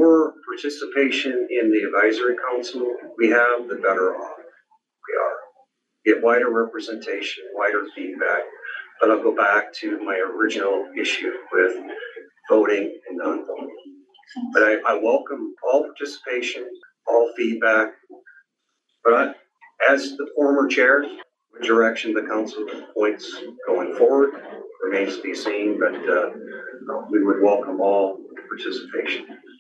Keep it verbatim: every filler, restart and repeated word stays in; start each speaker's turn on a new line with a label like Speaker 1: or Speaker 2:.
Speaker 1: more participation in the advisory council we have, the better off we are. Get wider representation, wider feedback. But I'll go back to my original issue with voting and non-voting. But I, I welcome all participation, all feedback. But I, as the former chair, the direction the council points going forward remains to be seen, but uh, we would welcome all participation.